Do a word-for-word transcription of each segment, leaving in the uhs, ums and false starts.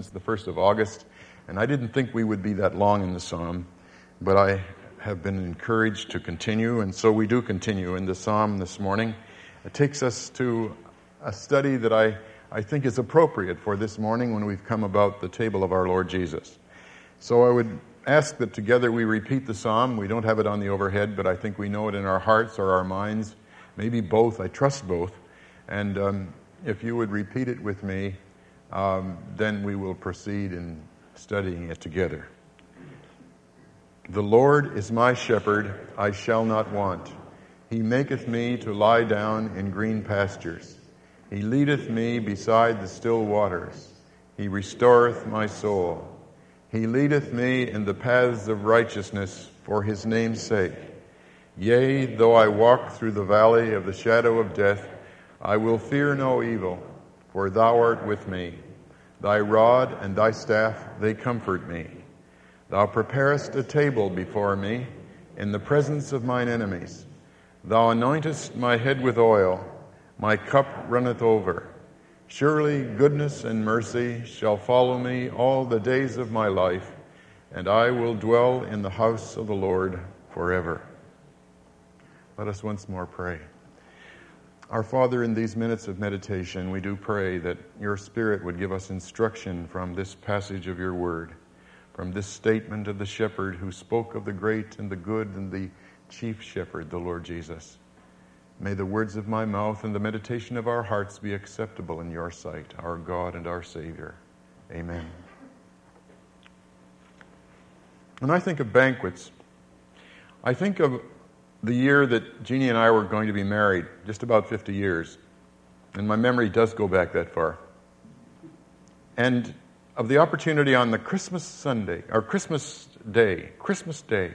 since the first of August, and I didn't think we would be that long in the psalm, but I have been encouraged to continue, and so we do continue in the psalm this morning. It takes us to a study that I, I think is appropriate for this morning when we've come about the table of our Lord Jesus. So I would ask that together we repeat the psalm. We don't have it on the overhead, but I think we know it in our hearts or our minds, maybe both. I trust both. And um, if you would repeat it with me, um, then we will proceed in studying it together. The Lord is my shepherd, I shall not want. He maketh me to lie down in green pastures. He leadeth me beside the still waters. He restoreth my soul. He leadeth me in the paths of righteousness for his name's sake. Yea, though I walk through the valley of the shadow of death, I will fear no evil, for thou art with me. Thy rod and thy staff, they comfort me. Thou preparest a table before me in the presence of mine enemies. Thou anointest my head with oil, my cup runneth over. Surely goodness and mercy shall follow me all the days of my life, and I will dwell in the house of the Lord forever. Let us once more pray. Our Father, in these minutes of meditation, we do pray that your Spirit would give us instruction from this passage of your word, from this statement of the shepherd who spoke of the great and the good and the chief shepherd, the Lord Jesus. May the words of my mouth and the meditation of our hearts be acceptable in your sight, our God and our Savior. Amen. When I think of banquets, I think of the year that Jeannie and I were going to be married, just about fifty years. And my memory does go back that far. And of the opportunity on the Christmas Sunday, or Christmas Day, Christmas Day,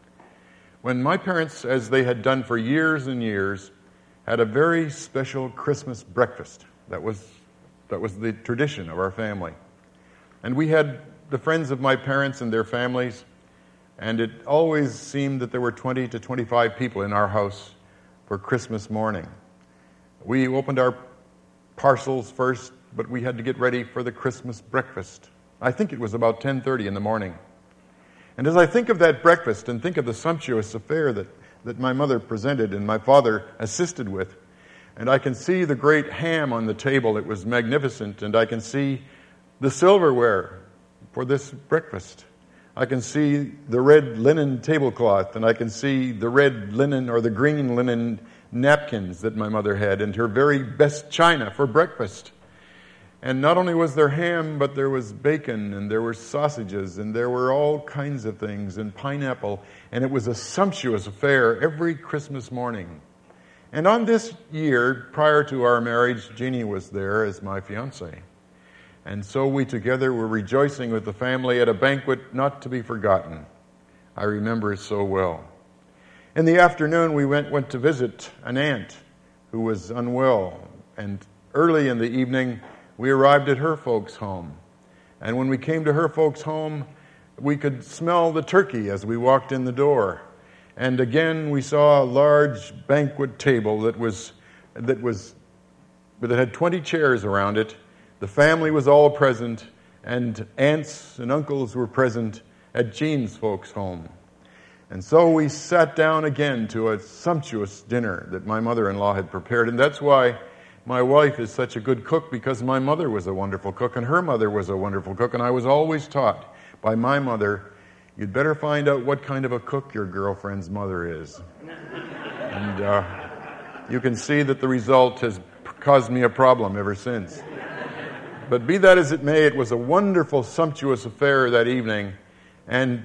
when my parents, as they had done for years and years, had a very special Christmas breakfast. That was, that was the tradition of our family. And we had the friends of my parents and their families, and it always seemed that there were twenty to twenty-five people in our house for Christmas morning. We opened our parcels first, but we had to get ready for the Christmas breakfast. I think it was about ten thirty in the morning. And as I think of that breakfast and think of the sumptuous affair that, that my mother presented and my father assisted with, and I can see the great ham on the table, it was magnificent, and I can see the silverware for this breakfast. I can see the red linen tablecloth, and I can see the red linen or the green linen napkins that my mother had, and her very best china for breakfast. And not only was there ham, but there was bacon, and there were sausages, and there were all kinds of things, and pineapple, and it was a sumptuous affair every Christmas morning. And on this year, prior to our marriage, Jeannie was there as my fiancée. And so we together were rejoicing with the family at a banquet not to be forgotten. I remember it so well. In the afternoon, we went, went to visit an aunt who was unwell, and early in the evening, we arrived at her folks' home. And when we came to her folks' home, we could smell the turkey as we walked in the door. And again, we saw a large banquet table that was that was that had twenty chairs around it. The family was all present, and aunts and uncles were present at Jean's folks' home. And so we sat down again to a sumptuous dinner that my mother-in-law had prepared, and that's why my wife is such a good cook, because my mother was a wonderful cook, and her mother was a wonderful cook, and I was always taught by my mother, you'd better find out what kind of a cook your girlfriend's mother is. And uh, you can see that the result has caused me a problem ever since. But be that as it may, it was a wonderful, sumptuous affair that evening, and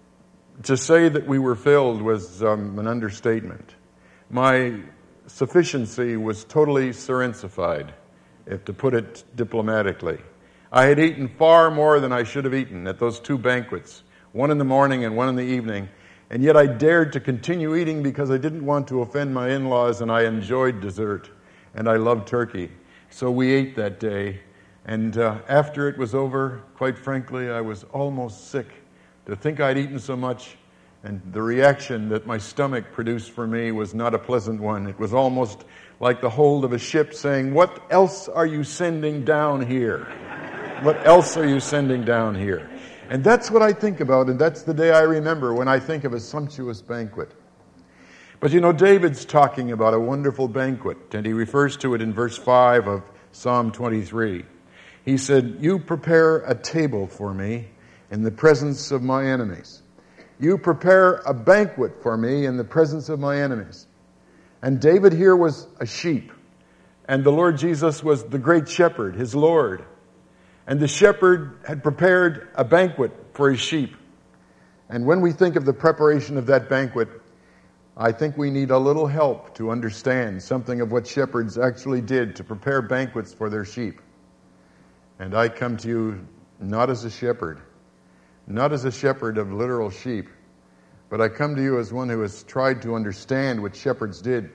to say that we were filled was um, an understatement. My sufficiency was totally serencified, if to put it diplomatically. I had eaten far more than I should have eaten at those two banquets, one in the morning and one in the evening, and yet I dared to continue eating because I didn't want to offend my in-laws, and I enjoyed dessert, and I loved turkey. So we ate that day, and uh, after it was over, quite frankly, I was almost sick to think I'd eaten so much. And the reaction that my stomach produced for me was not a pleasant one. It was almost like the hold of a ship saying, "What else are you sending down here?" What else are you sending down here? And that's what I think about, and that's the day I remember when I think of a sumptuous banquet. But you know, David's talking about a wonderful banquet, and he refers to it in verse five of Psalm twenty-three. He said, "You prepare a table for me in the presence of my enemies. You prepare a banquet for me in the presence of my enemies." And David here was a sheep, and the Lord Jesus was the great shepherd, his Lord. And the shepherd had prepared a banquet for his sheep. And when we think of the preparation of that banquet, I think we need a little help to understand something of what shepherds actually did to prepare banquets for their sheep. And I come to you not as a shepherd, not as a shepherd of literal sheep, but I come to you as one who has tried to understand what shepherds did.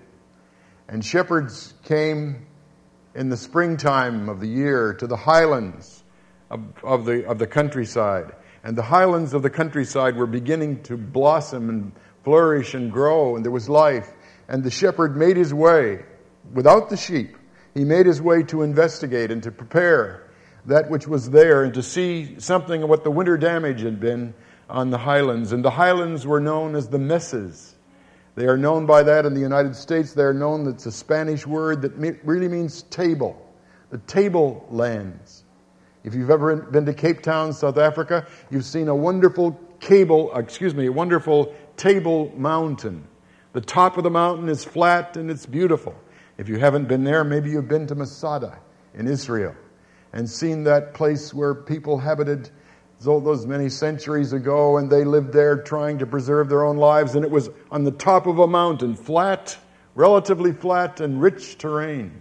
And shepherds came in the springtime of the year to the highlands of, of the of the countryside. And the highlands of the countryside were beginning to blossom and flourish and grow, and there was life. And the shepherd made his way, without the sheep, he made his way to investigate and to prepare that which was there and to see something of what the winter damage had been on the highlands. And the highlands were known as the mesas. They are known by that in the United States. They are known, that's a Spanish word that really means table. The table lands. If you've ever been to Cape Town, South Africa, you've seen a wonderful cable, excuse me, a wonderful table mountain. The top of the mountain is flat and it's beautiful. If you haven't been there, maybe you've been to Masada in Israel and seen that place where people habited those many centuries ago, and they lived there trying to preserve their own lives, and it was on the top of a mountain, flat, relatively flat and rich terrain.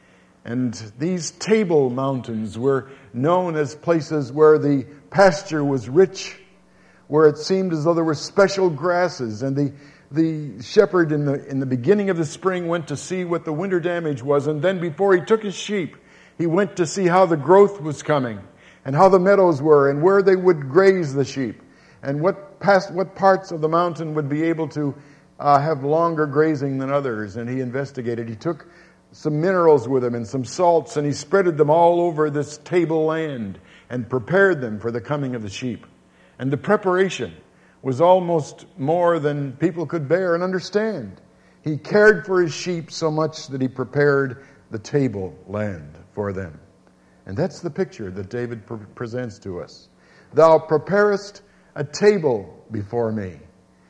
And these table mountains were known as places where the pasture was rich, where it seemed as though there were special grasses, and the the shepherd in the in the beginning of the spring went to see what the winter damage was, and then before he took his sheep, he went to see how the growth was coming, and how the meadows were, and where they would graze the sheep, and what past what parts of the mountain would be able to uh, have longer grazing than others. And he investigated. He took some minerals with him and some salts, and he spreaded them all over this table land and prepared them for the coming of the sheep. And the preparation was almost more than people could bear and understand. He cared for his sheep so much that he prepared the table land for them. And that's the picture that David pre- presents to us. Thou preparest a table before me,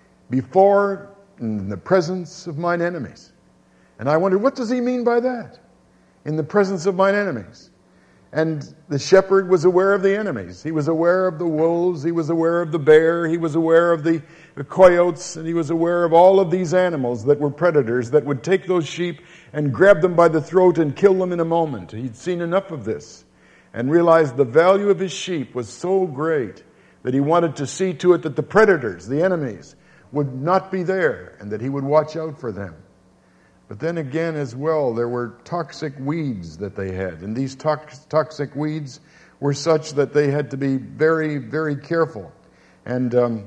before in the presence of mine enemies. And I wondered, what does he mean by that? In the presence of mine enemies. And the shepherd was aware of the enemies. He was aware of the wolves. He was aware of the bear. He was aware of the, the coyotes. And he was aware of all of these animals that were predators that would take those sheep and grab them by the throat and kill them in a moment. He'd seen enough of this and realized the value of his sheep was so great that he wanted to see to it that the predators, the enemies, would not be there and that he would watch out for them. But then again as well, there were toxic weeds that they had. And these tox- toxic weeds were such that they had to be very, very careful. And um,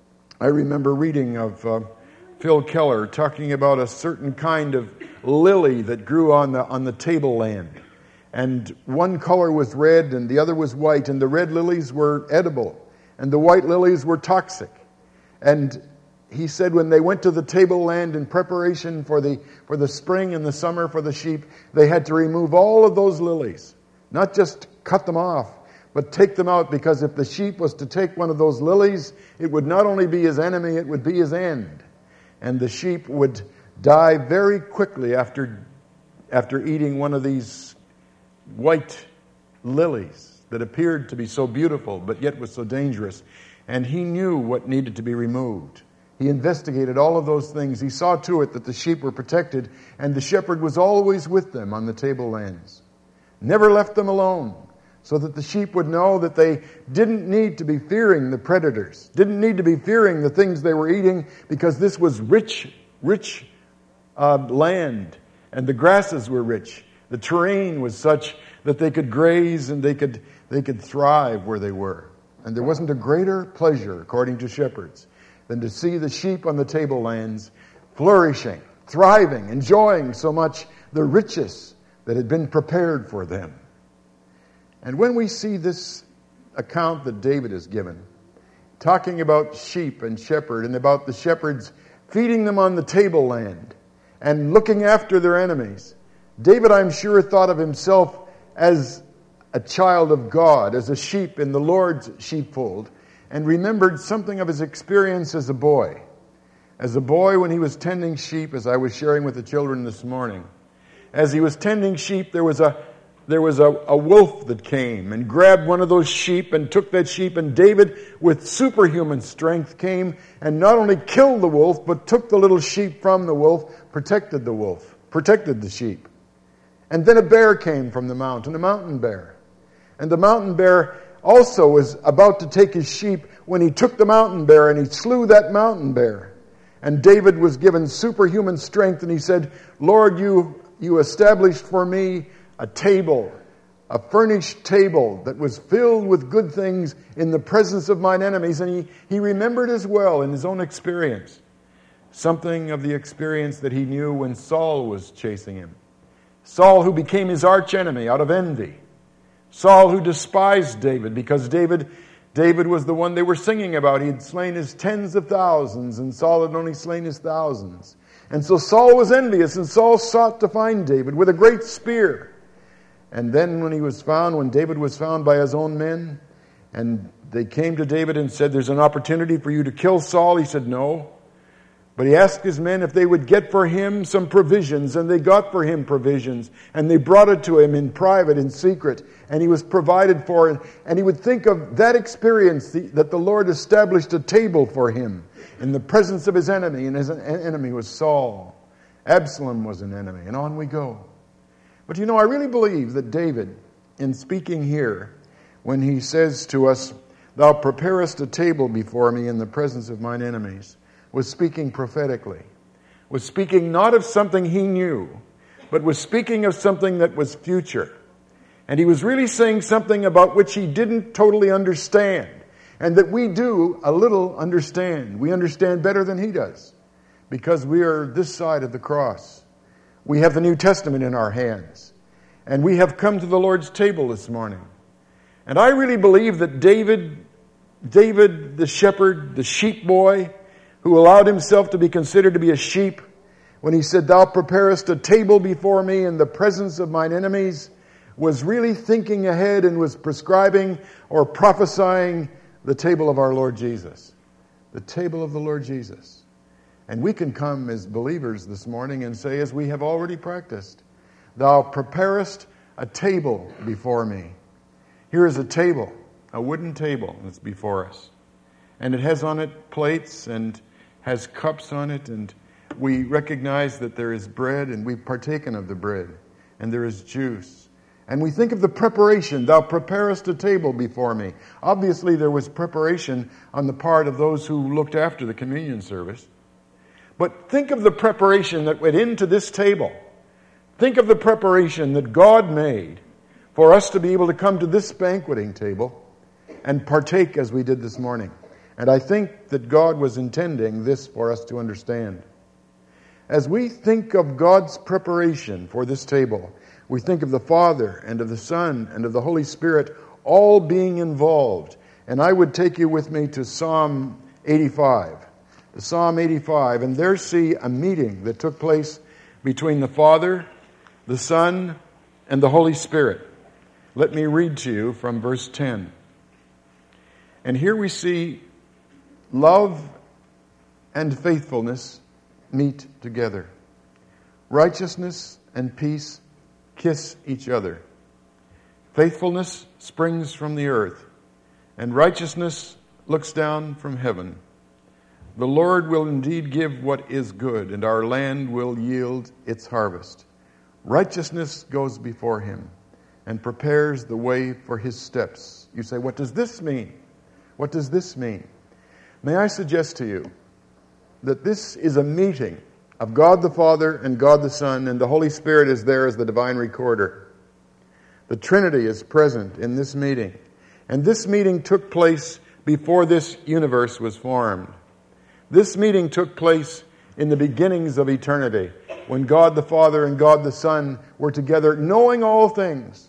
I remember reading of uh, Phil Keller talking about a certain kind of lily that grew on the on the tableland. And one color was red and the other was white. And the red lilies were edible. And the white lilies were toxic. And he said when they went to the tableland in preparation for the for the spring and the summer for the sheep, they had to remove all of those lilies. Not just cut them off, but take them out, because if the sheep was to take one of those lilies, it would not only be his enemy, it would be his end. And the sheep would die very quickly after after eating one of these white lilies that appeared to be so beautiful, but yet was so dangerous. And he knew what needed to be removed. He investigated all of those things. He saw to it that the sheep were protected, and the shepherd was always with them on the tablelands. Never left them alone, so that the sheep would know that they didn't need to be fearing the predators, didn't need to be fearing the things they were eating, because this was rich, rich uh, land, and the grasses were rich. The terrain was such that they could graze and they could they could thrive where they were. And there wasn't a greater pleasure, according to shepherds, than to see the sheep on the tablelands flourishing, thriving, enjoying so much the riches that had been prepared for them. And when we see this account that David has given, talking about sheep and shepherd, and about the shepherds feeding them on the tableland and looking after their enemies, David, I'm sure, thought of himself as a child of God, as a sheep in the Lord's sheepfold, and remembered something of his experience as a boy. As a boy, when he was tending sheep, as I was sharing with the children this morning, as he was tending sheep, there was a there was a, a wolf that came and grabbed one of those sheep and took that sheep, and David, with superhuman strength, came and not only killed the wolf, but took the little sheep from the wolf, protected the wolf, protected the sheep. And then a bear came from the mountain, a mountain bear. And the mountain bear also was about to take his sheep when he took the mountain bear and he slew that mountain bear. And David was given superhuman strength, and he said, Lord, you, you established for me a table, a furnished table that was filled with good things in the presence of mine enemies. And he, he remembered as well in his own experience something of the experience that he knew when Saul was chasing him. Saul, who became his archenemy out of envy. Saul, who despised David because David, David was the one they were singing about. He had slain his tens of thousands, and Saul had only slain his thousands. And so Saul was envious, and Saul sought to find David with a great spear. And then when he was found, when David was found by his own men, and they came to David and said, there's an opportunity for you to kill Saul, he said no. But he asked his men if they would get for him some provisions, and they got for him provisions, and they brought it to him in private, in secret, and he was provided for. And he would think of that experience, that the Lord established a table for him in the presence of his enemy, and his enemy was Saul. Absalom was an enemy, and on we go. But you know, I really believe that David, in speaking here, when he says to us, thou preparest a table before me in the presence of mine enemies, was speaking prophetically, was speaking not of something he knew, but was speaking of something that was future. And he was really saying something about which he didn't totally understand, and that we do a little understand. We understand better than he does, because we are this side of the cross. We have the New Testament in our hands, and we have come to the Lord's table this morning. And I really believe that David, David the shepherd, the sheep boy, who allowed himself to be considered to be a sheep, when he said, thou preparest a table before me in the presence of mine enemies, was really thinking ahead and was prescribing or prophesying the table of our Lord Jesus. The table of the Lord Jesus. And we can come as believers this morning and say, as we have already practiced, thou preparest a table before me. Here is a table, a wooden table that's before us. And it has on it plates and has cups on it, and we recognize that there is bread, and we've partaken of the bread, and there is juice. And we think of the preparation. Thou preparest a table before me. Obviously, there was preparation on the part of those who looked after the communion service. But think of the preparation that went into this table. Think of the preparation that God made for us to be able to come to this banqueting table and partake as we did this morning. And I think that God was intending this for us to understand. As we think of God's preparation for this table, we think of the Father and of the Son and of the Holy Spirit all being involved. And I would take you with me to Psalm eighty-five. To Psalm eighty-five, and there see a meeting that took place between the Father, the Son, and the Holy Spirit. Let me read to you from verse ten. And here we see love and faithfulness meet together. Righteousness and peace kiss each other. Faithfulness springs from the earth, and righteousness looks down from heaven. The Lord will indeed give what is good, and our land will yield its harvest. Righteousness goes before him and prepares the way for his steps. You say, what does this mean? What does this mean? May I suggest to you that this is a meeting of God the Father and God the Son, and the Holy Spirit is there as the divine recorder. The Trinity is present in this meeting. And this meeting took place before this universe was formed. This meeting took place in the beginnings of eternity, when God the Father and God the Son were together, knowing all things,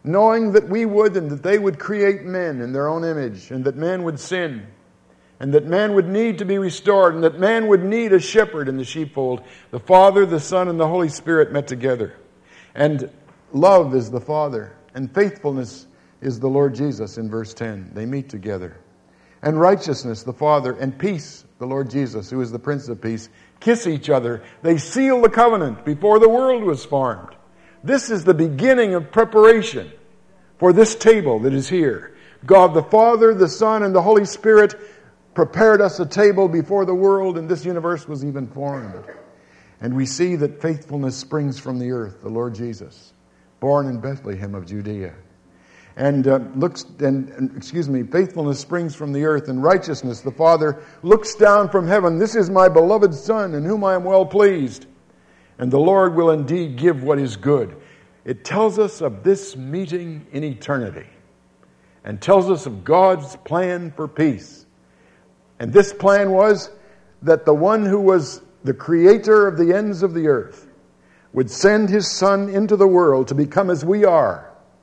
knowing that we would and that they would create men in their own image, and that man would sin, and that man would need to be restored, and that man would need a shepherd in the sheepfold. The Father, the Son, and the Holy Spirit met together. And love is the Father, and faithfulness is the Lord Jesus in verse ten. They meet together. And righteousness, the Father, and peace, the Lord Jesus, who is the Prince of Peace, kiss each other. They seal the covenant before the world was formed. This is the beginning of preparation for this table that is here. God the Father, the Son, and the Holy Spirit prepared us a table before the world and this universe was even formed. And we see that faithfulness springs from the earth, the Lord Jesus, born in Bethlehem of Judea. And uh, looks and, and excuse me, faithfulness springs from the earth, and righteousness, the Father, looks down from heaven. This is my beloved Son, in whom I am well pleased. And the Lord will indeed give what is good. It tells us of this meeting in eternity, and tells us of God's plan for peace. And this plan was that the one who was the creator of the ends of the earth would send his Son into the world to become as we are.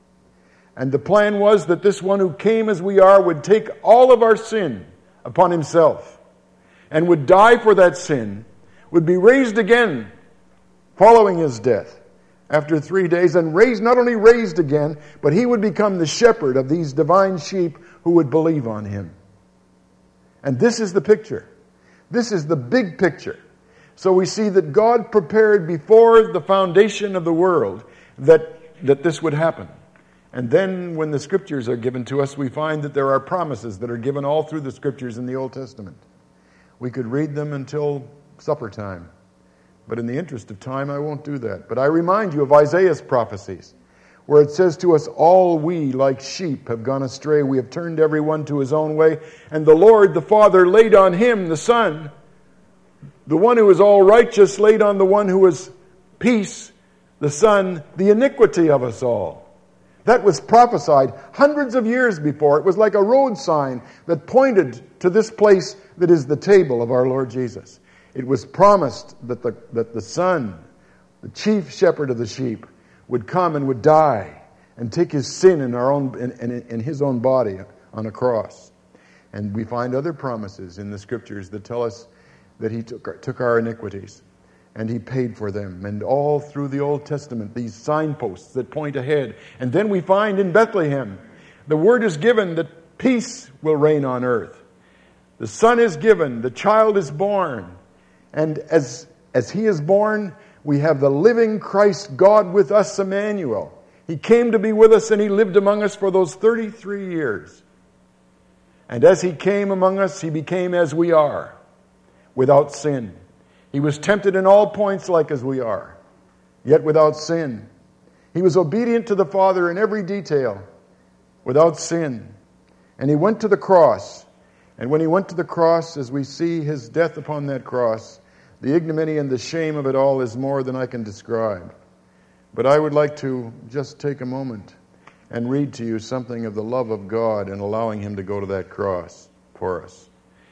And the plan was that this one who came as we are would take all of our sin upon himself and would die for that sin, would be raised again following his death after three days, and raised, not only raised again, but he would become the shepherd of these divine sheep who would believe on him. And this is the picture. This is the big picture. So we see that God prepared before the foundation of the world that, that this would happen. And then when the Scriptures are given to us, we find that there are promises that are given all through the Scriptures in the Old Testament. We could read them until supper time. But in the interest of time, I won't do that. But I remind you of Isaiah's prophecies, where it says to us, all we like sheep have gone astray. We have turned every one to his own way. And the Lord, the Father, laid on him, the Son, the one who is all righteous, laid on the one who is peace, the Son, the iniquity of us all. That was prophesied hundreds of years before. It was like a road sign that pointed to this place that is the table of our Lord Jesus. It was promised that the, that the Son, the chief shepherd of the sheep, would come and would die and take his sin in our own in, in, in his own body on a cross. And we find other promises in the Scriptures that tell us that he took, took our iniquities and he paid for them. And all through the Old Testament, these signposts that point ahead. And then we find in Bethlehem, the word is given that peace will reign on earth. The Son is given, the child is born. And as, as he is born, we have the living Christ, God with us, Emmanuel. He came to be with us and he lived among us for those thirty-three years. And as he came among us, he became as we are, without sin. He was tempted in all points like as we are, yet without sin. He was obedient to the Father in every detail, without sin. And he went to the cross. And when he went to the cross, as we see his death upon that cross, the ignominy and the shame of it all is more than I can describe. But I would like to just take a moment and read to you something of the love of God in allowing him to go to that cross for us.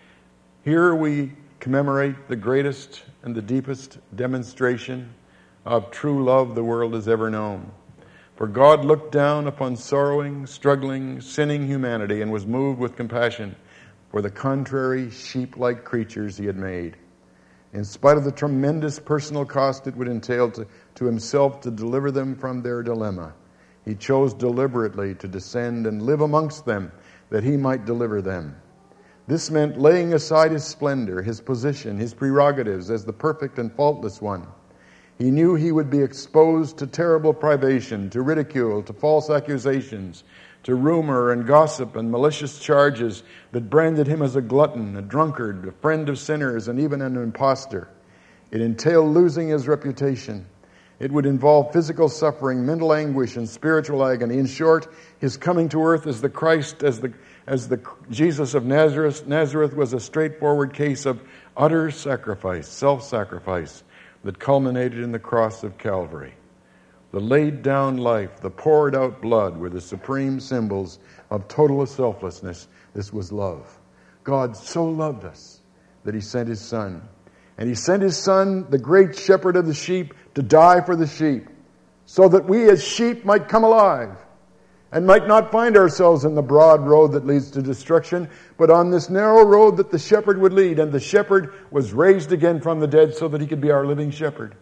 Here we commemorate the greatest and the deepest demonstration of true love the world has ever known. For God looked down upon sorrowing, struggling, sinning humanity and was moved with compassion for the contrary, sheep-like creatures he had made. In spite of the tremendous personal cost it would entail to, to himself to deliver them from their dilemma, he chose deliberately to descend and live amongst them that he might deliver them. This meant laying aside his splendor, his position, his prerogatives as the perfect and faultless one. He knew he would be exposed to terrible privation, to ridicule, to false accusations, to rumor and gossip and malicious charges that branded him as a glutton, a drunkard, a friend of sinners, and even an impostor. It entailed losing his reputation. It would involve physical suffering, mental anguish, and spiritual agony. In short, his coming to earth as the Christ, as the as the Jesus of Nazareth, Nazareth was a straightforward case of utter sacrifice, self-sacrifice, that culminated in the cross of Calvary. The laid down life, the poured out blood were the supreme symbols of total selflessness. This was love. God so loved us that he sent his Son. And he sent his Son, the great shepherd of the sheep, to die for the sheep, so that we as sheep might come alive. and might not find ourselves in the broad road that leads to destruction, but on this narrow road that the shepherd would lead. And the shepherd was raised again from the dead so that he could be our living shepherd.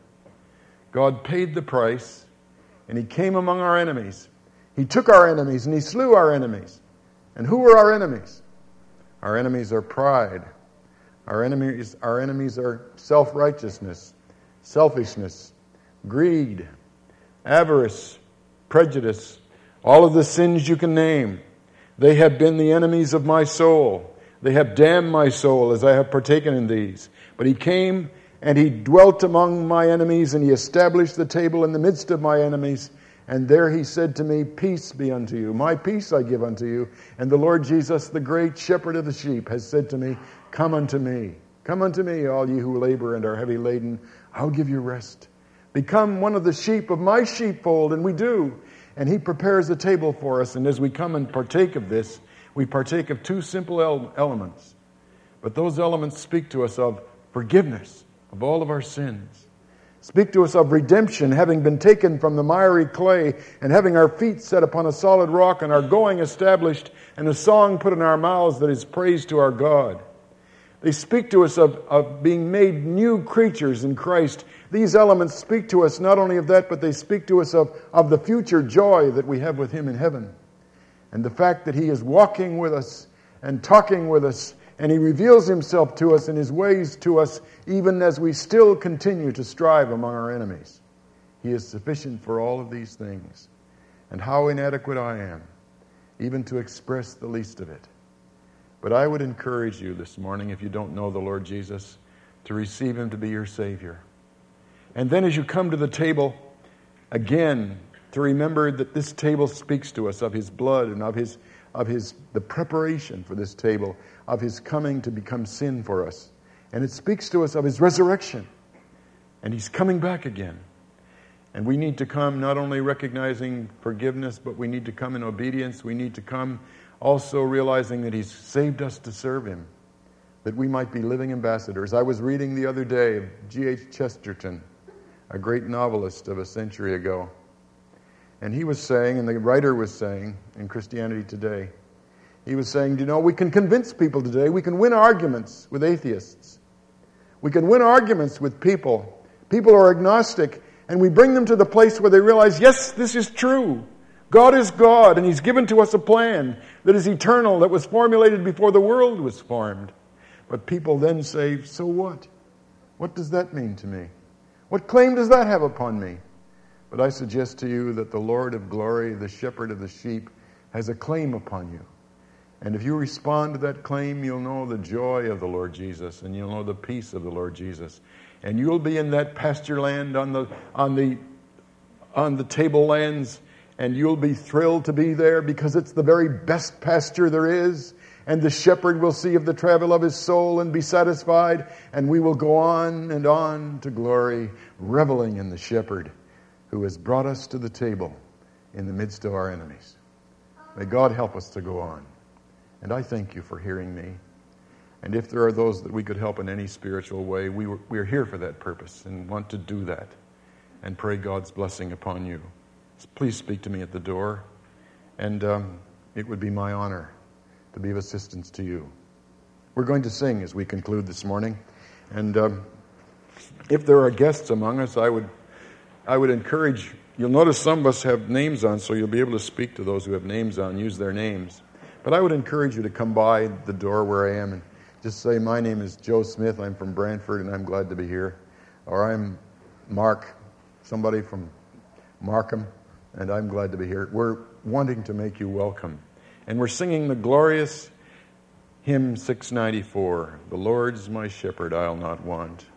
God paid the price, and he came among our enemies. He took our enemies, and he slew our enemies. And who were our enemies? Our enemies are pride. Our enemies, our enemies are self-righteousness, selfishness, greed, avarice, prejudice, all of the sins you can name. They have been the enemies of my soul. They have damned my soul as I have partaken in these. But he came and he dwelt among my enemies, and he established the table in the midst of my enemies. And there he said to me, peace be unto you. My peace I give unto you. And the Lord Jesus, the great shepherd of the sheep, has said to me, come unto me. Come unto me, all you who labor and are heavy laden. I'll give you rest. Become one of the sheep of my sheepfold. And we do. And he prepares a table for us. And as we come and partake of this, we partake of two simple el- elements. But those elements speak to us of forgiveness of all of our sins. Speak to us of redemption, having been taken from the miry clay and having our feet set upon a solid rock and our going established and a song put in our mouths that is praise to our God. They speak to us of, of being made new creatures in Christ. These elements speak to us not only of that, but they speak to us of, of the future joy that we have with him in heaven. And the fact that he is walking with us and talking with us, and he reveals himself to us and his ways to us, even as we still continue to strive among our enemies. He is sufficient for all of these things. And how inadequate I am, even to express the least of it. But I would encourage you this morning, if you don't know the Lord Jesus, to receive him to be your Savior. And then as you come to the table, again, to remember that this table speaks to us of his blood and of his of his the preparation for this table, of his coming to become sin for us. And it speaks to us of his resurrection. And he's coming back again. And we need to come not only recognizing forgiveness, but we need to come in obedience. We need to come also realizing that he's saved us to serve him, that we might be living ambassadors. I was reading the other day of G H Chesterton, a great novelist of a century ago. And he was saying, and the writer was saying in Christianity Today, he was saying, you know, we can convince people today, we can win arguments with atheists. We can win arguments with people. People are agnostic, and we bring them to the place where they realize, yes, this is true. God is God, and he's given to us a plan that is eternal, that was formulated before the world was formed. But people then say, so what? What does that mean to me? What claim does that have upon me? But I suggest to you that the Lord of glory, the shepherd of the sheep, has a claim upon you. And if you respond to that claim, you'll know the joy of the Lord Jesus, and you'll know the peace of the Lord Jesus. And you'll be in that pasture land on the on the on the tablelands, and you'll be thrilled to be there because it's the very best pasture there is. And the shepherd will see of the travel of his soul and be satisfied, and we will go on and on to glory, reveling in the shepherd who has brought us to the table in the midst of our enemies. May God help us to go on. And I thank you for hearing me. And if there are those that we could help in any spiritual way, we were, we're here for that purpose and want to do that. And pray God's blessing upon you. Please speak to me at the door. And um, it would be my honor to be of assistance to you. We're going to sing as we conclude this morning. And um, if there are guests among us, I would I would encourage, you'll notice some of us have names on, so you'll be able to speak to those who have names on, use their names. But I would encourage you to come by the door where I am and just say, my name is Joe Smith, I'm from Brantford, and I'm glad to be here. Or I'm Mark, somebody from Markham, and I'm glad to be here. We're wanting to make you welcome. And we're singing the glorious hymn six ninety-four, The Lord's my shepherd, I'll not want.